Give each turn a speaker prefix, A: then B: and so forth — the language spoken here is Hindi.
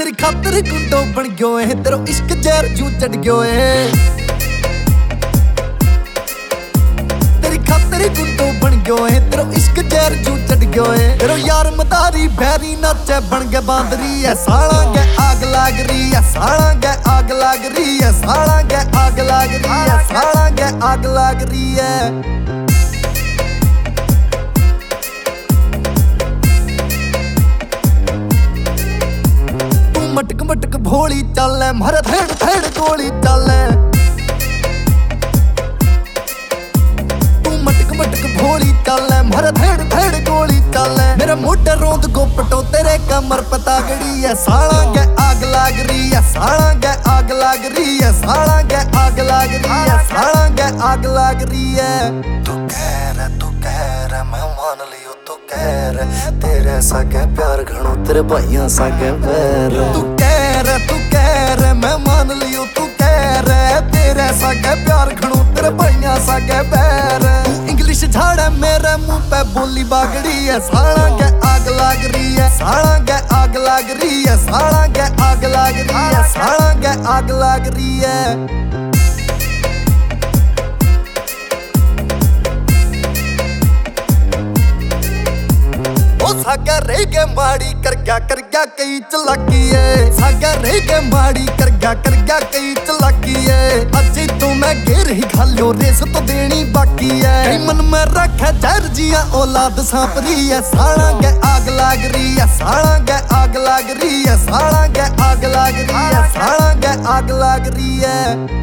A: तेरी खातर गुंडो बन गयो है, तेरो इश्क जहर जू चढ़ गयो है। तेरी खातर गुंडो बन गयो है, तेरो इश्क जहर जू चढ़ गयो है। तेरो यार मदारी बैरी नाचे बन गए बांदरी है। साला गै आग लाग रही है, साला गै आग लाग रही है, साला गै आग लाग रही है, साला गै आग लाग रही है। मटक मटक भोली चल मारे थेड़ थेड़ गोली चल। तू मटक मटक भोली चल मारे थेड़ थेड़ गोली चल। मेरे मोटे रोंद गोपटो तेरे कमर पे तागड़ी है। साला गै आग लाग रही है, साला गै आग लाग रही है, साला गै आग लाग रही है, साला गै आग लाग रही है। तू कह रहा मैं मान लियो, तू कह रहा तेरे सागे प्यार घणो, तेरे भाइयों सागे बैर। तू कह रहा मैं मान लियो, तू कह रहा तेरे सागे प्यार घणो, तेरे भाइयों सागे बैर। इंग्लिश झाड़ा मेरे मुंह पे बोली बागड़ी है। साला गै आग लाग रही है, साला गै आग लाग रही है, साला गै आग लाग रही है, साला गै आग लाग रही है। सागा रह गया माड़ी कर गया कई चलाकी है। सागा रह गया माड़ी कर गया कई चलाकी है। अजे तो मैं घेर ही खालो रेस तो देनी बाकी है। मन में रखा जहर जिया औलाद सांप रही है। साला गै आग लाग रही है, साला गै आग लाग रही है, साला गै आग लाग रही है, साला गै आग लाग रही है।